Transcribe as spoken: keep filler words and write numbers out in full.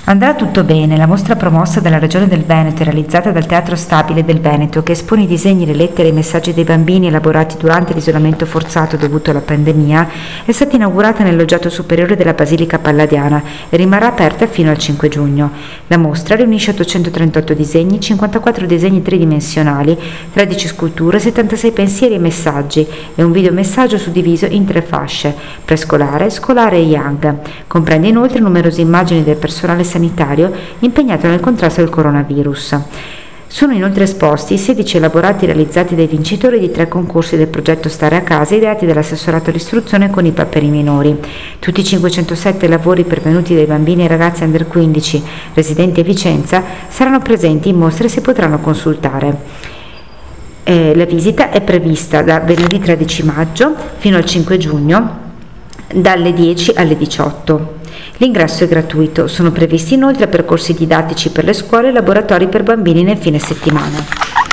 Andrà tutto bene, la mostra promossa dalla Regione del Veneto e realizzata dal Teatro Stabile del Veneto, che espone i disegni, le lettere e i messaggi dei bambini elaborati durante l'isolamento forzato dovuto alla pandemia, è stata inaugurata nel loggiato superiore della Basilica Palladiana e rimarrà aperta fino al cinque giugno. La mostra riunisce ottocentotrentotto disegni, cinquantaquattro disegni tridimensionali, tredici sculture, settantasei pensieri e messaggi e un videomessaggio suddiviso in tre fasce: prescolare, scolare e young. Comprende inoltre numerose immagini del personale sanitario impegnato nel contrasto del coronavirus. Sono inoltre esposti i sedici elaborati realizzati dai vincitori di tre concorsi del progetto Stare a Casa ideati dall'assessorato all'istruzione con I P A per i minori. Tutti i cinquecentosette lavori pervenuti dai bambini e ragazzi under quindici residenti a Vicenza saranno presenti in mostra e si potranno consultare. Eh, la visita è prevista da venerdì tredici maggio fino al cinque giugno dalle dieci alle diciotto. L'ingresso è gratuito, sono previsti inoltre percorsi didattici per le scuole e laboratori per bambini nel fine settimana.